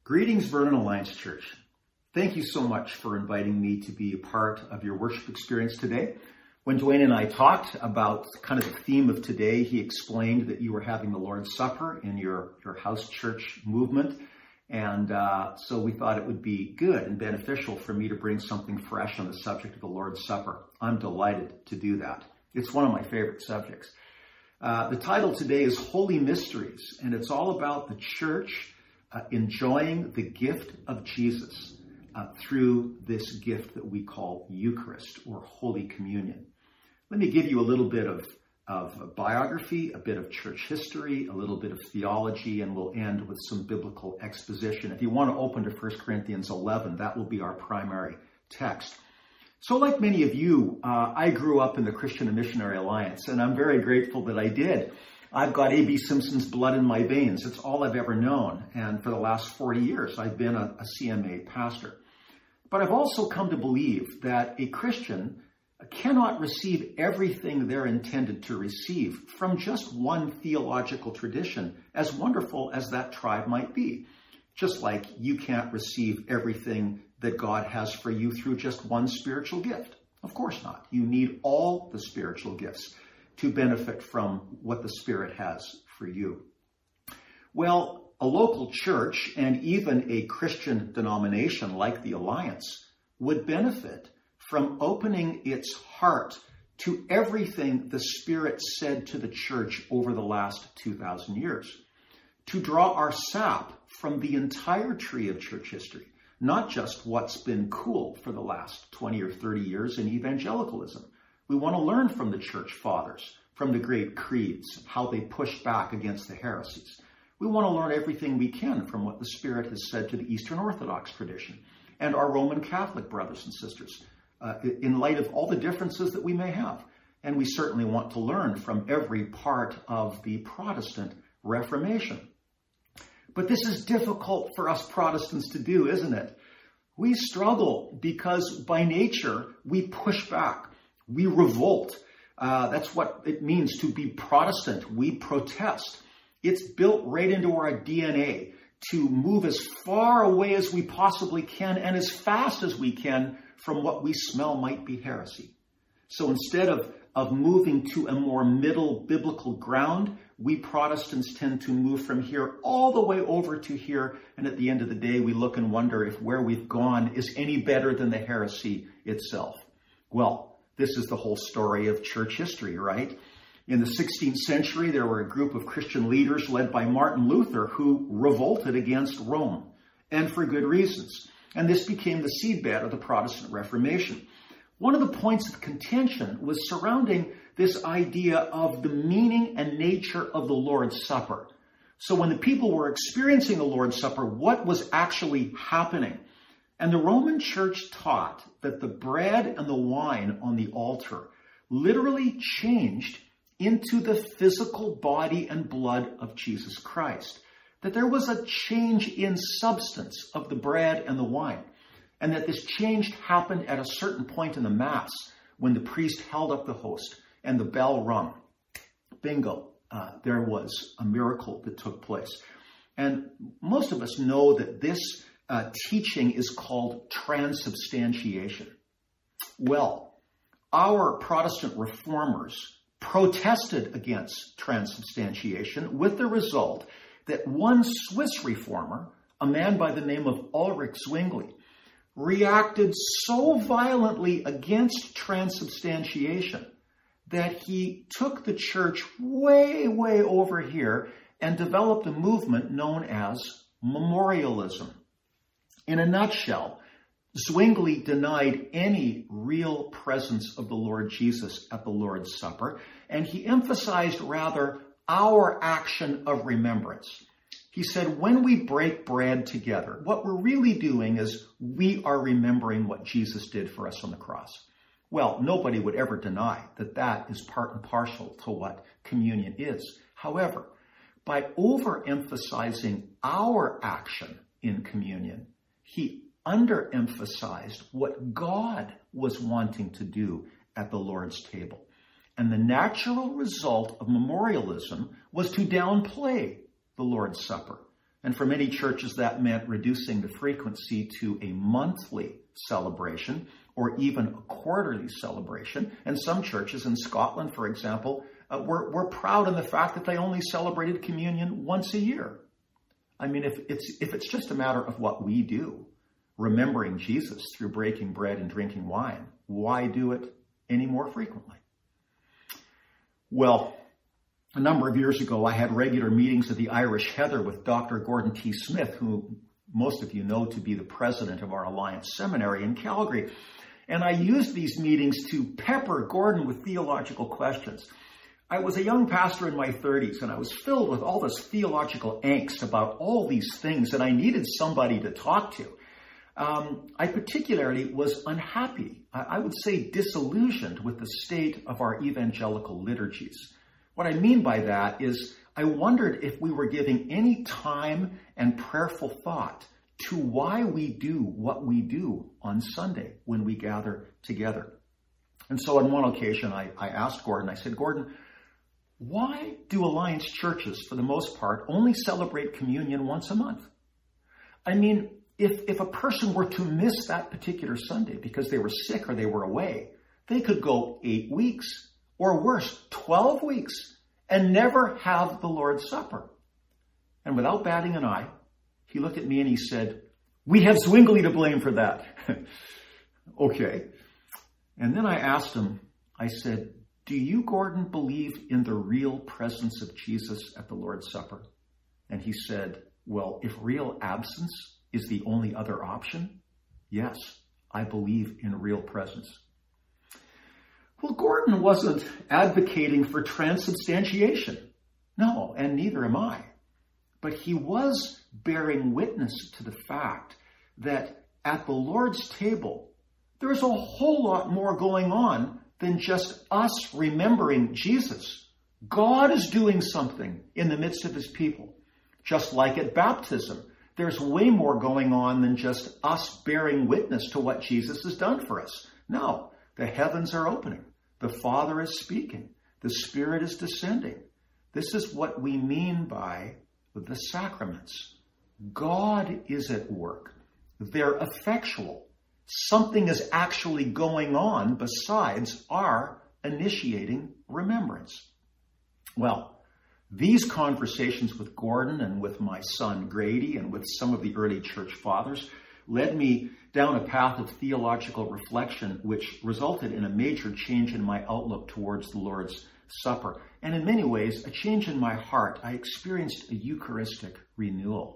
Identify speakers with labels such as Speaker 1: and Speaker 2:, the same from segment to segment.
Speaker 1: Greetings, Vernon Alliance Church. Thank you so much for inviting me to be a part of your worship experience today. When Dwayne and I talked about kind of the theme of today, he explained that you were having the Lord's Supper in your house church movement. And so we thought it would be good and beneficial for me to bring something fresh on the subject of the Lord's Supper. I'm delighted to do that. It's one of my favorite subjects. The title today is Holy Mysteries, and it's all about the church enjoying the gift of Jesus through this gift that we call Eucharist or Holy Communion. Let me give you a little bit of biography, a bit of church history, a little bit of theology, and we'll end with some biblical exposition. If you want to open to 1 Corinthians 11, that will be our primary text. So like many of you, I grew up in the Christian and Missionary Alliance, and I'm very grateful that I did. I've got A.B. Simpson's blood in my veins. It's all I've ever known. And for the last 40 years, I've been a CMA pastor. But I've also come to believe that a Christian cannot receive everything they're intended to receive from just one theological tradition, as wonderful as that tribe might be. Just like you can't receive everything that God has for you through just one spiritual gift. Of course not. You need all the spiritual gifts to benefit from what the Spirit has for you. Well, a local church and even a Christian denomination like the Alliance would benefit from opening its heart to everything the Spirit said to the church over the last 2,000 years, to draw our sap from the entire tree of church history, not just what's been cool for the last 20 or 30 years in evangelicalism. We want to learn from the church fathers, from the great creeds, how they pushed back against the heresies. We want to learn everything we can from what the Spirit has said to the Eastern Orthodox tradition and our Roman Catholic brothers and sisters, in light of all the differences that we may have. And we certainly want to learn from every part of the Protestant Reformation. But this is difficult for us Protestants to do, isn't it? We struggle because by nature we push back. We revolt. That's what it means to be Protestant. We protest. It's built right into our DNA to move as far away as we possibly can and as fast as we can from what we smell might be heresy. So instead of moving to a more middle biblical ground, we Protestants tend to move from here all the way over to here. And at the end of the day, we look and wonder if where we've gone is any better than the heresy itself. Well, this is the whole story of church history, right? In the 16th century, there were a group of Christian leaders led by Martin Luther who revolted against Rome, and for good reasons. And this became the seedbed of the Protestant Reformation. One of the points of contention was surrounding this idea of the meaning and nature of the Lord's Supper. So when the people were experiencing the Lord's Supper, what was actually happening? And the Roman Church taught that the bread and the wine on the altar literally changed into the physical body and blood of Jesus Christ. That there was a change in substance of the bread and the wine. And that this change happened at a certain point in the Mass when the priest held up the host and the bell rung. Bingo, there was a miracle that took place. And most of us know that this teaching is called transubstantiation. Well, our Protestant reformers protested against transubstantiation with the result that one Swiss reformer, a man by the name of Ulrich Zwingli, reacted so violently against transubstantiation that he took the church way, way over here and developed a movement known as memorialism. In a nutshell, Zwingli denied any real presence of the Lord Jesus at the Lord's Supper, and he emphasized rather our action of remembrance. He said, when we break bread together, what we're really doing is we are remembering what Jesus did for us on the cross. Well, nobody would ever deny that that is part and parcel to what communion is. However, by overemphasizing our action in communion, he underemphasized what God was wanting to do at the Lord's table. And the natural result of memorialism was to downplay the Lord's Supper, And for many churches, that meant reducing the frequency to a monthly celebration or even a quarterly celebration. And some churches in Scotland, for example, were proud in the fact that they only celebrated communion once a year. I mean, if it's just a matter of what we do, remembering Jesus through breaking bread and drinking wine, why do it any more frequently? Well, a number of years ago, I had regular meetings at the Irish Heather with Dr. Gordon T. Smith, who most of you know to be the president of our Alliance Seminary in Calgary. And I used these meetings to pepper Gordon with theological questions. I was a young pastor in my 30s, and I was filled with all this theological angst about all these things, and I needed somebody to talk to. I particularly was unhappy, I would say disillusioned with the state of our evangelical liturgies. What I mean by that is I wondered if we were giving any time and prayerful thought to why we do what we do on Sunday when we gather together. And so on one occasion, I asked Gordon, I said, Gordon, why do Alliance churches, for the most part, only celebrate communion once a month? I mean, if a person were to miss that particular Sunday because they were sick or they were away, they could go 8 weeks, or worse, 12 weeks, and never have the Lord's Supper. And without batting an eye, he looked at me and he said, we have Zwingli to blame for that. Okay. And then I asked him, I said, do you, Gordon, believe in the real presence of Jesus at the Lord's Supper? And he said, well, if real absence is the only other option, yes, I believe in real presence. Well, Gordon wasn't advocating for transubstantiation. No, and neither am I. But he was bearing witness to the fact that at the Lord's table, there's a whole lot more going on than just us remembering Jesus. God is doing something in the midst of his people. Just like at baptism, there's way more going on than just us bearing witness to what Jesus has done for us. No, the heavens are opening. The Father is speaking. The Spirit is descending. This is what we mean by the sacraments. God is at work. They're effectual. Something is actually going on besides our initiating remembrance. Well, these conversations with Gordon and with my son Grady and with some of the early church fathers led me down a path of theological reflection which resulted in a major change in my outlook towards the Lord's Supper. And in many ways, a change in my heart. I experienced a Eucharistic renewal.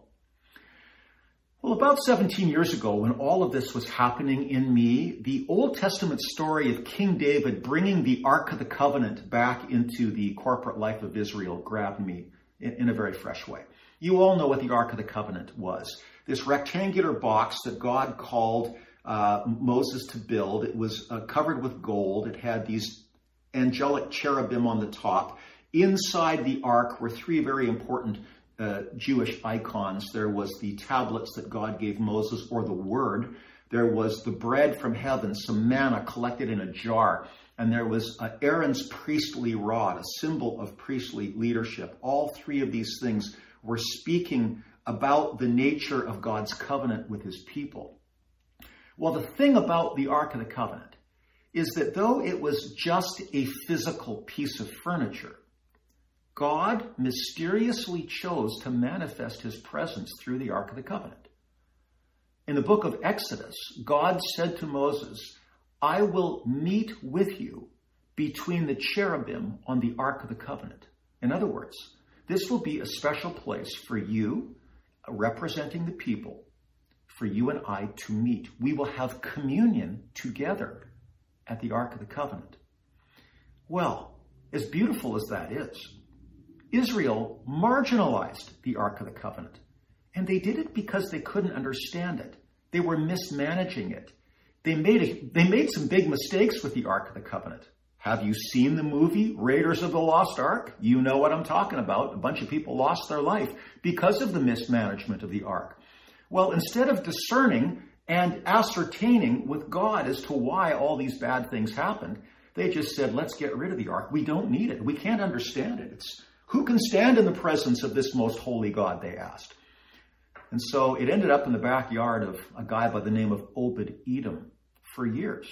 Speaker 1: Well, about 17 years ago, when all of this was happening in me, the Old Testament story of King David bringing the Ark of the Covenant back into the corporate life of Israel grabbed me in a very fresh way. You all know what the Ark of the Covenant was. This rectangular box that God called Moses to build. It was covered with gold. It had these angelic cherubim on the top. Inside the ark were three very important Jewish icons. There was the tablets that God gave Moses, or the Word. There was the bread from heaven, some manna collected in a jar. And there was Aaron's priestly rod, a symbol of priestly leadership. All three of these things were speaking about the nature of God's covenant with his people. Well, the thing about the Ark of the Covenant is that though it was just a physical piece of furniture, God mysteriously chose to manifest his presence through the Ark of the Covenant. In the book of Exodus, God said to Moses, I will meet with you between the cherubim on the Ark of the Covenant. In other words, this will be a special place for you, representing the people, for you and I to meet. We will have communion together at the Ark of the Covenant. Well, as beautiful as that is, Israel marginalized the Ark of the Covenant. And they did it because they couldn't understand it. They were mismanaging it. They made some big mistakes with the Ark of the Covenant. Have you seen the movie Raiders of the Lost Ark? You know what I'm talking about. A bunch of people lost their life because of the mismanagement of the Ark. Well, instead of discerning and ascertaining with God as to why all these bad things happened, they just said, let's get rid of the Ark. We don't need it. We can't understand it. Who can stand in the presence of this most holy God, they asked. And so it ended up in the backyard of a guy by the name of Obed-Edom for years.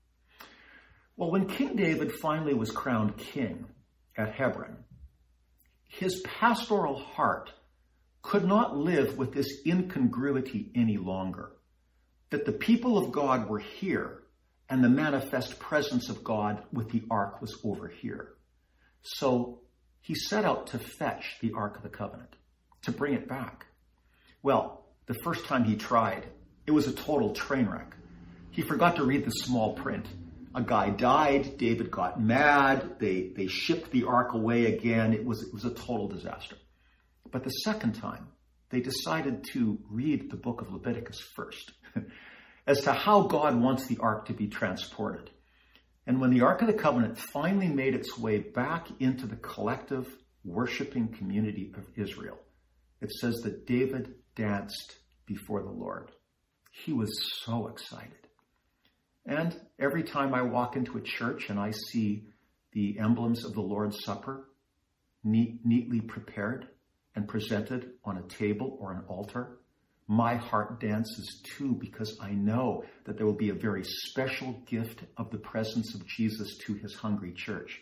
Speaker 1: Well, when King David finally was crowned king at Hebron, his pastoral heart could not live with this incongruity any longer, that the people of God were here and the manifest presence of God with the ark was over here. So he set out to fetch the Ark of the Covenant, to bring it back. Well, the first time he tried, it was a total train wreck. He forgot to read the small print. A guy died, David got mad, they shipped the ark away again. It was a total disaster. But the second time, they decided to read the book of Leviticus first as to how God wants the ark to be transported. And when the Ark of the Covenant finally made its way back into the collective worshiping community of Israel, it says that David danced before the Lord. He was so excited. And every time I walk into a church and I see the emblems of the Lord's Supper neatly prepared and presented on a table or an altar, my heart dances too, because I know that there will be a very special gift of the presence of Jesus to his hungry church.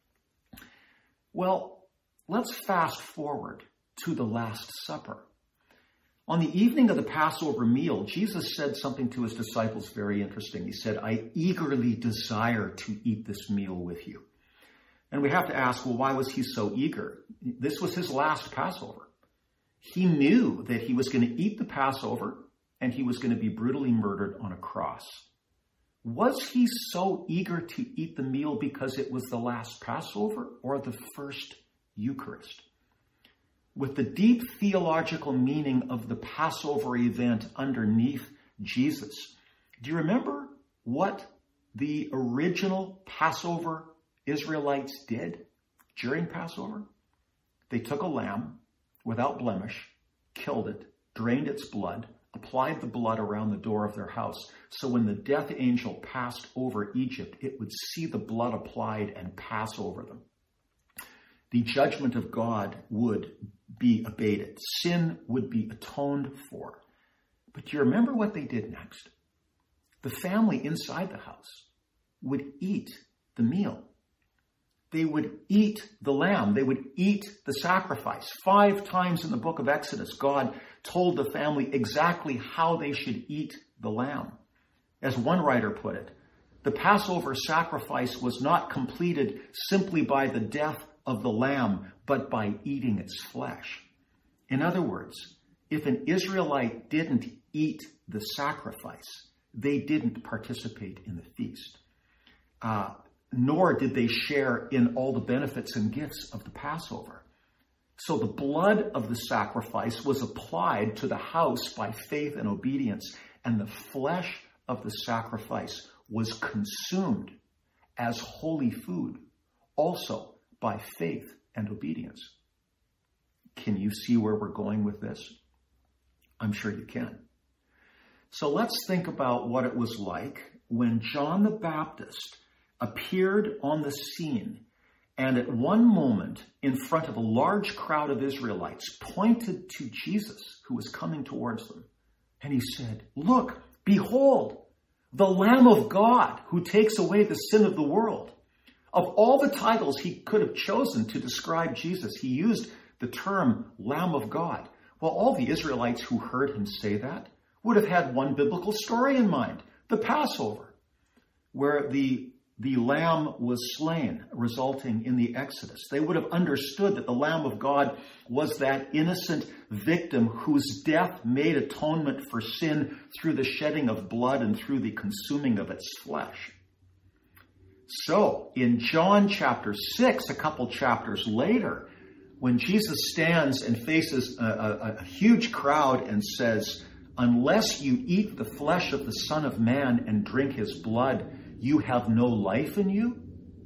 Speaker 1: Well, let's fast forward to the Last Supper. On the evening of the Passover meal, Jesus said something to his disciples very interesting. He said, "I eagerly desire to eat this meal with you." And we have to ask, well, why was he so eager? This was his last Passover. He knew that he was going to eat the Passover and he was going to be brutally murdered on a cross. Was he so eager to eat the meal because it was the last Passover or the first Eucharist? With the deep theological meaning of the Passover event underneath Jesus, do you remember what the original Passover Israelites did during Passover? They took a lamb without blemish, killed it, drained its blood, applied the blood around the door of their house. So when the death angel passed over Egypt, it would see the blood applied and pass over them. The judgment of God would be abated. Sin would be atoned for. But do you remember what they did next? The family inside the house would eat the meal. They would eat the lamb. They would eat the sacrifice. 5 times in the book of Exodus, God told the family exactly how they should eat the lamb. As one writer put it, the Passover sacrifice was not completed simply by the death of the lamb, but by eating its flesh. In other words, if an Israelite didn't eat the sacrifice, they didn't participate in the feast. Nor did they share in all the benefits and gifts of the Passover. So the blood of the sacrifice was applied to the house by faith and obedience, and the flesh of the sacrifice was consumed as holy food, also by faith and obedience. Can you see where we're going with this? I'm sure you can. So let's think about what it was like when John the Baptist appeared on the scene and at one moment in front of a large crowd of Israelites pointed to Jesus who was coming towards them. And he said, "Look, behold, the Lamb of God who takes away the sin of the world." Of all the titles he could have chosen to describe Jesus, he used the term Lamb of God. Well, all the Israelites who heard him say that would have had one biblical story in mind, the Passover, where the lamb was slain, resulting in the Exodus. They would have understood that the Lamb of God was that innocent victim whose death made atonement for sin through the shedding of blood and through the consuming of its flesh. So, in John chapter 6, a couple chapters later, when Jesus stands and faces a huge crowd and says, "Unless you eat the flesh of the Son of Man and drink his blood, you have no life in you,"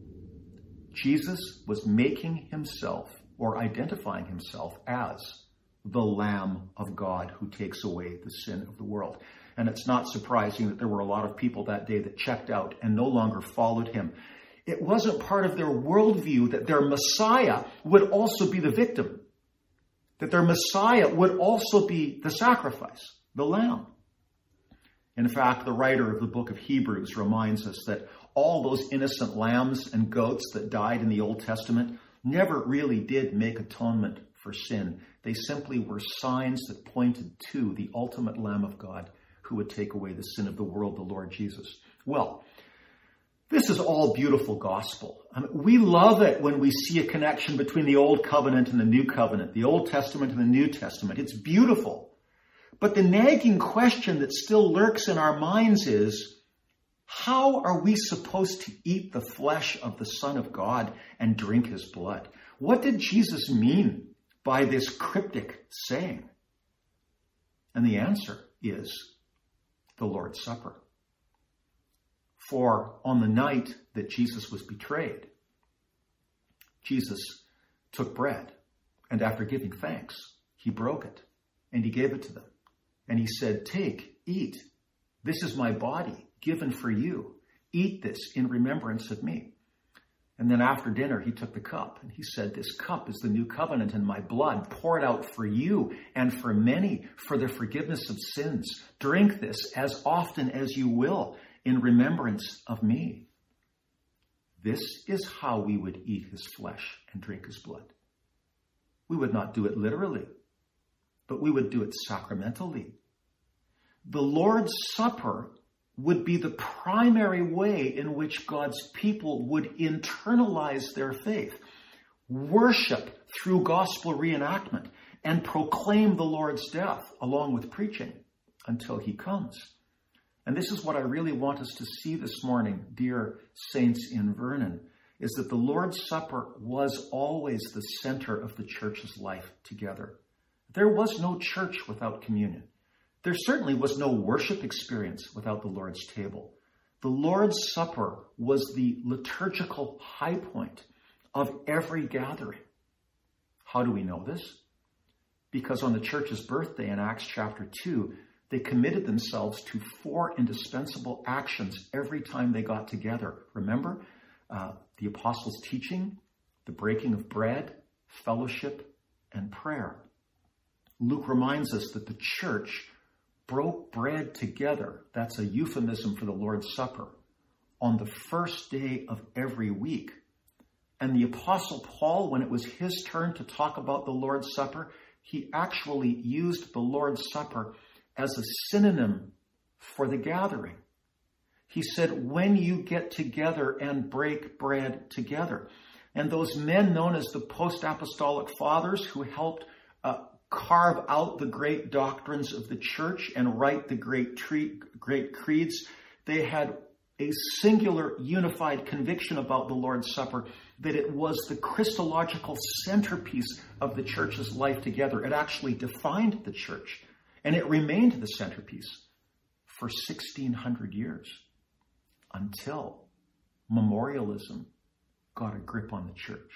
Speaker 1: Jesus was making himself or identifying himself as the Lamb of God who takes away the sin of the world. And it's not surprising that there were a lot of people that day that checked out and no longer followed him. It wasn't part of their worldview that their Messiah would also be the victim. that their Messiah would also be the sacrifice, the lamb. In fact, the writer of the book of Hebrews reminds us that all those innocent lambs and goats that died in the Old Testament never really did make atonement for sin. They simply were signs that pointed to the ultimate Lamb of God who would take away the sin of the world, the Lord Jesus. Well, this is all beautiful gospel. We love it when we see a connection between the Old Covenant and the New Covenant, the Old Testament and the New Testament. It's beautiful. But the nagging question that still lurks in our minds is, how are we supposed to eat the flesh of the Son of God and drink his blood? What did Jesus mean by this cryptic saying? And the answer is the Lord's Supper. For on the night that Jesus was betrayed, Jesus took bread, and after giving thanks, he broke it, and he gave it to them. And he said, "Take, eat. This is my body given for you. Eat this in remembrance of me." And then after dinner, he took the cup, and he said, "This cup is the new covenant in my blood, poured out for you and for many for the forgiveness of sins. Drink this as often as you will in remembrance of me." This is how we would eat his flesh and drink his blood. We would not do it literally, but we would do it sacramentally. The Lord's Supper would be the primary way in which God's people would internalize their faith, worship through gospel reenactment, and proclaim the Lord's death along with preaching until he comes. And this is what I really want us to see this morning, dear saints in Vernon, is that the Lord's Supper was always the center of the church's life together. There was no church without communion. There certainly was no worship experience without the Lord's table. The Lord's Supper was the liturgical high point of every gathering. How do we know this? Because on the church's birthday in Acts chapter 2, they committed themselves to 4 indispensable actions every time they got together. Remember, the apostles' teaching, the breaking of bread, fellowship, and prayer. Luke reminds us that the church broke bread together. That's a euphemism for the Lord's Supper on the first day of every week. And the Apostle Paul, when it was his turn to talk about the Lord's Supper, he actually used the Lord's Supper as a synonym for the gathering. He said, when you get together and break bread together. And those men known as the post-apostolic fathers who helped carve out the great doctrines of the church and write the great creeds, they had a singular unified conviction about the Lord's Supper, that it was the Christological centerpiece of the church's life together. It actually defined the church, and it remained the centerpiece for 1,600 years until memorialism got a grip on the church.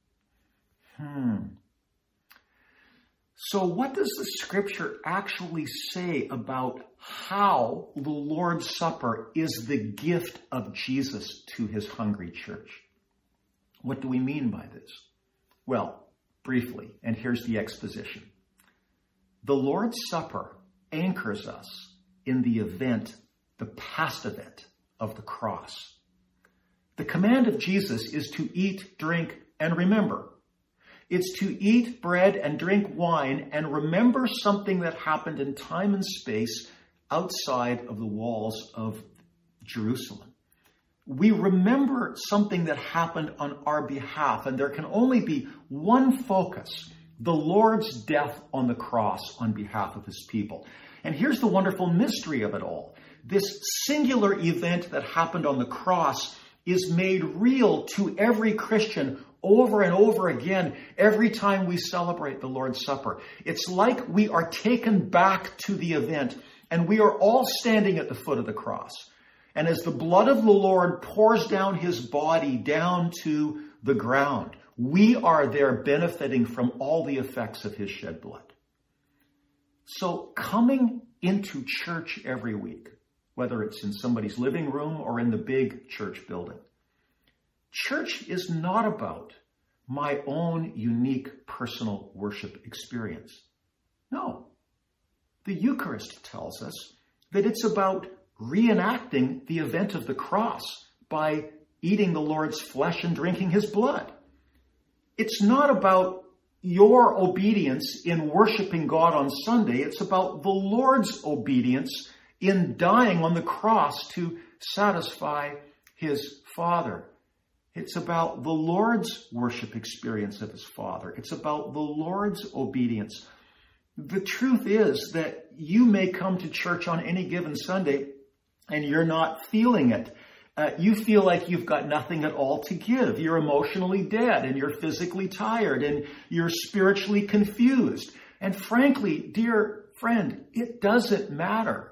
Speaker 1: So what does the scripture actually say about how the Lord's Supper is the gift of Jesus to his hungry church? What do we mean by this? Well, briefly, and here's the exposition. The Lord's Supper anchors us in the event, the past event of the cross. The command of Jesus is to eat, drink, and remember. It's to eat bread and drink wine and remember something that happened in time and space outside of the walls of Jerusalem. We remember something that happened on our behalf, and there can only be one focus: the Lord's death on the cross on behalf of his people. And here's the wonderful mystery of it all. This singular event that happened on the cross is made real to every Christian over and over again every time we celebrate the Lord's Supper. It's like we are taken back to the event, and we are all standing at the foot of the cross. And as the blood of the Lord pours down his body down to the ground, we are there benefiting from all the effects of his shed blood. So coming into church every week, whether it's in somebody's living room or in the big church building, church is not about my own unique personal worship experience. No. The Eucharist tells us that it's about reenacting the event of the cross by eating the Lord's flesh and drinking his blood. It's not about your obedience in worshiping God on Sunday. It's about the Lord's obedience in dying on the cross to satisfy his Father. It's about the Lord's worship experience of his Father. It's about the Lord's obedience. The truth is that you may come to church on any given Sunday and you're not feeling it. You feel like you've got nothing at all to give. You're emotionally dead and you're physically tired and you're spiritually confused. And frankly, dear friend, it doesn't matter,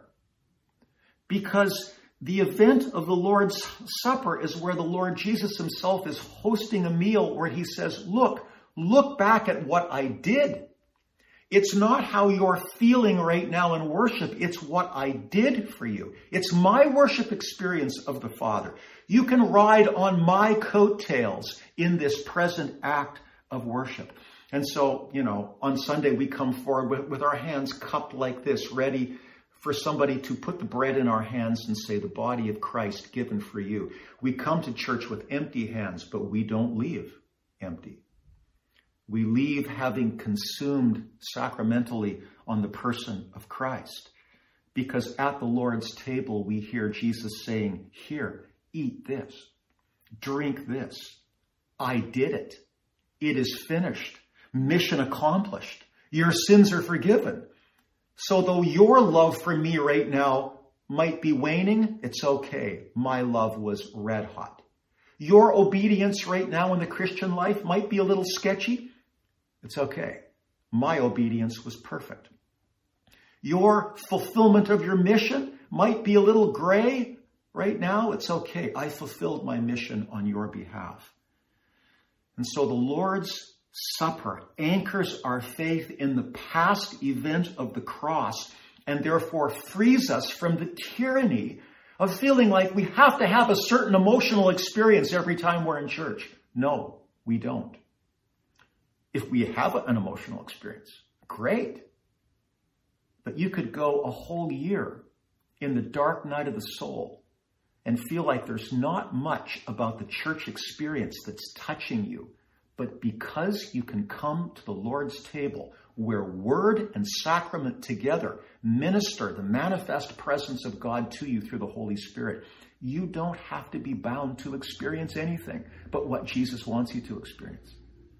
Speaker 1: because the event of the Lord's Supper is where the Lord Jesus himself is hosting a meal where he says, look back at what I did. It's not how you're feeling right now in worship. It's what I did for you. It's my worship experience of the Father. You can ride on my coattails in this present act of worship. And so, on Sunday we come forward with our hands cupped like this, ready for somebody to put the bread in our hands and say, the body of Christ given for you. We come to church with empty hands, but we don't leave empty. We leave having consumed sacramentally on the person of Christ, because at the Lord's table we hear Jesus saying, here, eat this, drink this. I did it. It is finished. Mission accomplished. Your sins are forgiven. So though your love for me right now might be waning, it's okay. My love was red hot. Your obedience right now in the Christian life might be a little sketchy. It's okay. My obedience was perfect. Your fulfillment of your mission might be a little gray right now. It's okay. I fulfilled my mission on your behalf. And so the Lord's Supper anchors our faith in the past event of the cross and therefore frees us from the tyranny of feeling like we have to have a certain emotional experience every time we're in church. No, we don't. If we have an emotional experience, great. But you could go a whole year in the dark night of the soul and feel like there's not much about the church experience that's touching you. But because you can come to the Lord's table where word and sacrament together minister the manifest presence of God to you through the Holy Spirit, you don't have to be bound to experience anything but what Jesus wants you to experience.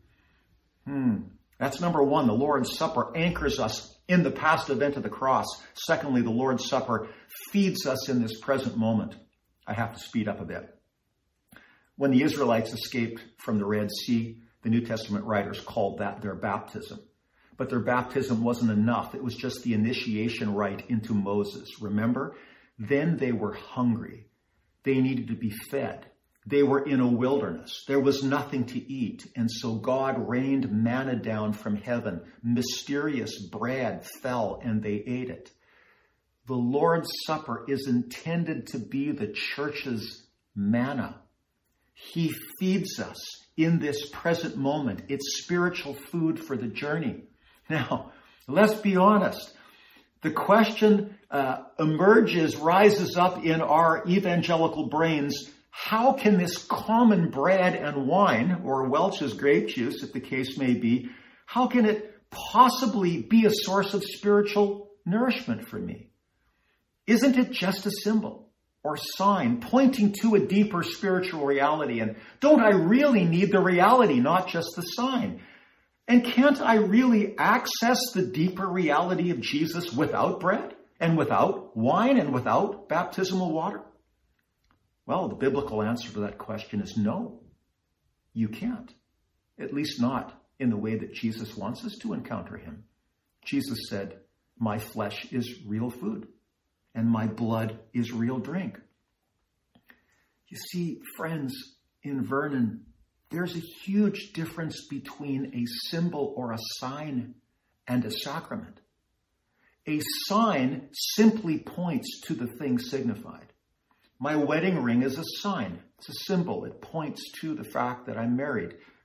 Speaker 1: That's number one. The Lord's Supper anchors us in the past event of the cross. Secondly, the Lord's Supper feeds us in this present moment. I have to speed up a bit. When the Israelites escaped from the Red Sea, the New Testament writers called that their baptism. But their baptism wasn't enough. It was just the initiation rite into Moses. Remember? Then they were hungry. They needed to be fed. They were in a wilderness. There was nothing to eat. And so God rained manna down from heaven. Mysterious bread fell and they ate it. The Lord's Supper is intended to be the church's manna. He feeds us in this present moment. It's spiritual food for the journey. Now, let's be honest. The question rises up in our evangelical brains. How can this common bread and wine, or Welch's grape juice, if the case may be, how can it possibly be a source of spiritual nourishment for me? Isn't it just a symbol or sign pointing to a deeper spiritual reality? And don't I really need the reality, not just the sign? And can't I really access the deeper reality of Jesus without bread and without wine and without baptismal water? Well, the biblical answer to that question is no, you can't. At least not in the way that Jesus wants us to encounter him. Jesus said, my flesh is real food and my blood is real drink. You see, friends, in Vernon, there's a huge difference between a symbol or a sign and a sacrament. A sign simply points to the thing signified. My wedding ring is a sign. It's a symbol. It points to the fact that I'm married.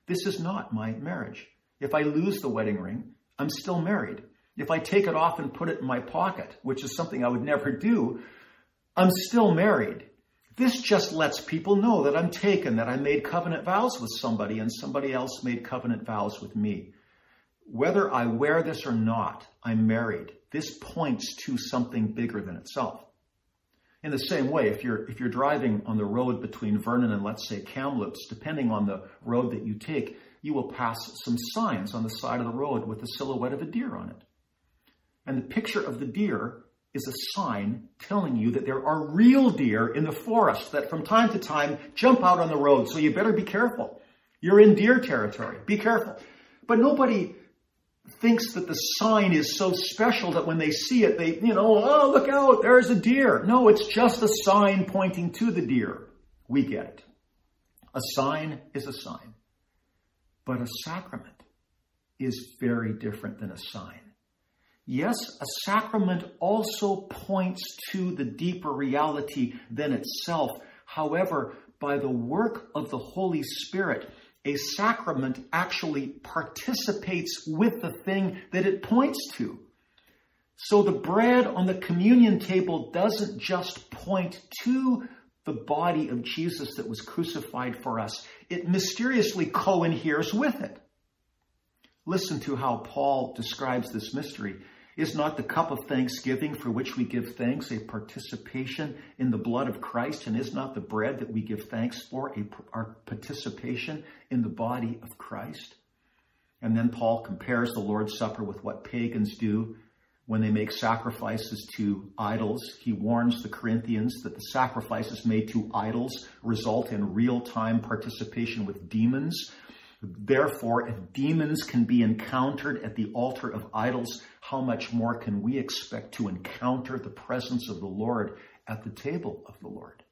Speaker 1: this is not my marriage. If I lose the wedding ring, I'm still married. If I take it off and put it in my pocket, which is something I would never do, I'm still married. This just lets people know that I'm taken, that I made covenant vows with somebody and somebody else made covenant vows with me. Whether I wear this or not, I'm married. This points to something bigger than itself. In the same way, if you're driving on the road between Vernon and, let's say, Kamloops, depending on the road that you take, you will pass some signs on the side of the road with the silhouette of a deer on it. And the picture of the deer is a sign telling you that there are real deer in the forest that from time to time jump out on the road. So you better be careful. You're in deer territory. Be careful. But nobody thinks that the sign is so special that when they see it, they, oh, look out, there's a deer. No, it's just a sign pointing to the deer. We get it. A sign is a sign. But a sacrament is very different than a sign. Yes, a sacrament also points to the deeper reality than itself. However, by the work of the Holy Spirit, a sacrament actually participates with the thing that it points to. So the bread on the communion table doesn't just point to the body of Jesus that was crucified for us. It mysteriously co-inheres with it. Listen to how Paul describes this mystery. Is not the cup of thanksgiving for which we give thanks a participation in the blood of Christ? And is not the bread that we give thanks for our participation in the body of Christ? And then Paul compares the Lord's Supper with what pagans do when they make sacrifices to idols. He warns the Corinthians that the sacrifices made to idols result in real-time participation with demons. Therefore, if demons can be encountered at the altar of idols, how much more can we expect to encounter the presence of the Lord at the table of the Lord?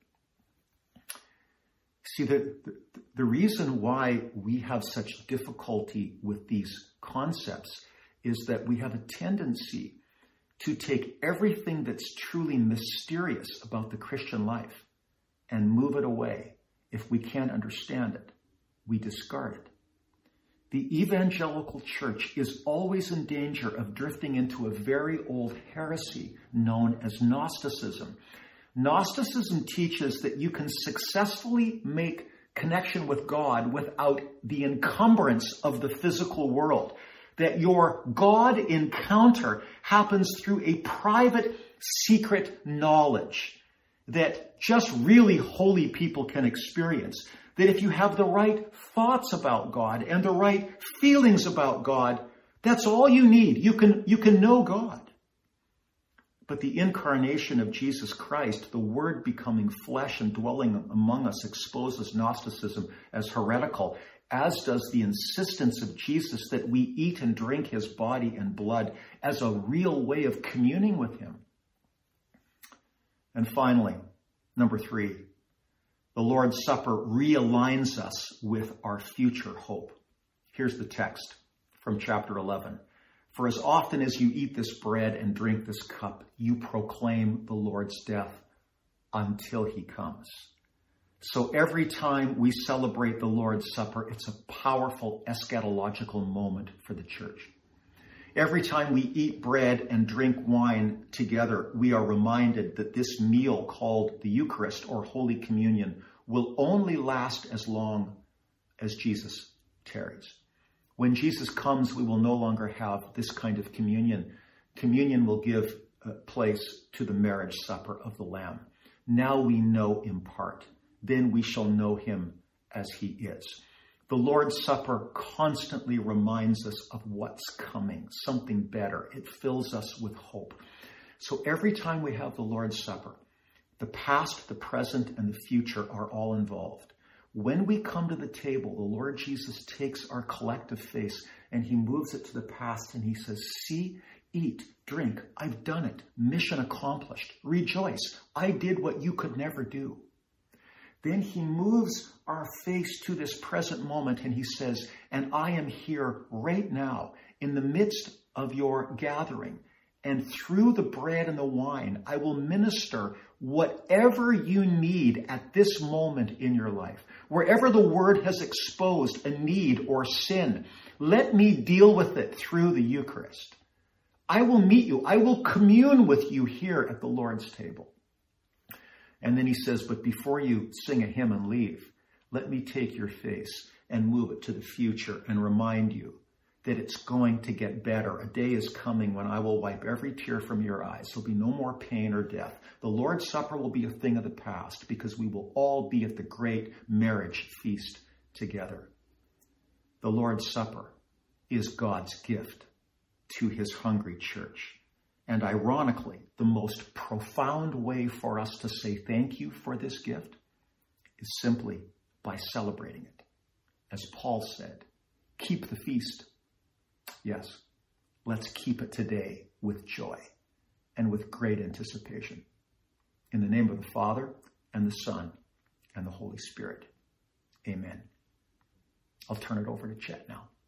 Speaker 1: See, the reason why we have such difficulty with these concepts is that we have a tendency to take everything that's truly mysterious about the Christian life and move it away. If we can't understand it, we discard it. The evangelical church is always in danger of drifting into a very old heresy known as Gnosticism. Gnosticism teaches that you can successfully make connection with God without the encumbrance of the physical world. That your God encounter happens through a private, secret knowledge that just really holy people can experience. That if you have the right thoughts about God and the right feelings about God, that's all you need. You can know God. But the incarnation of Jesus Christ, the Word becoming flesh and dwelling among us, exposes Gnosticism as heretical, as does the insistence of Jesus that we eat and drink his body and blood as a real way of communing with him. And finally, number 3, the Lord's Supper realigns us with our future hope. Here's the text from chapter 11. For as often as you eat this bread and drink this cup, you proclaim the Lord's death until he comes. So every time we celebrate the Lord's Supper, it's a powerful eschatological moment for the church. Every time we eat bread and drink wine together, we are reminded that this meal called the Eucharist or Holy Communion will only last as long as Jesus tarries. When Jesus comes, we will no longer have this kind of communion. Communion will give place to the marriage supper of the Lamb. Now we know in part. Then we shall know him as he is. The Lord's Supper constantly reminds us of what's coming, something better. It fills us with hope. So every time we have the Lord's Supper, the past, the present, and the future are all involved. When we come to the table, the Lord Jesus takes our collective face and he moves it to the past and he says, see, eat, drink. I've done it. Mission accomplished. Rejoice. I did what you could never do. Then he moves our face to this present moment and he says, and I am here right now in the midst of your gathering. And through the bread and the wine, I will minister whatever you need at this moment in your life. Wherever the word has exposed a need or sin, let me deal with it through the Eucharist. I will meet you. I will commune with you here at the Lord's table. And then he says, but before you sing a hymn and leave, let me take your face and move it to the future and remind you that it's going to get better. A day is coming when I will wipe every tear from your eyes. There'll be no more pain or death. The Lord's Supper will be a thing of the past because we will all be at the great marriage feast together. The Lord's Supper is God's gift to his hungry church. And ironically, the most profound way for us to say thank you for this gift is simply by celebrating it. As Paul said, keep the feast. Yes, let's keep it today with joy and with great anticipation. In the name of the Father, and the Son, and the Holy Spirit. Amen. I'll turn it over to Chet now.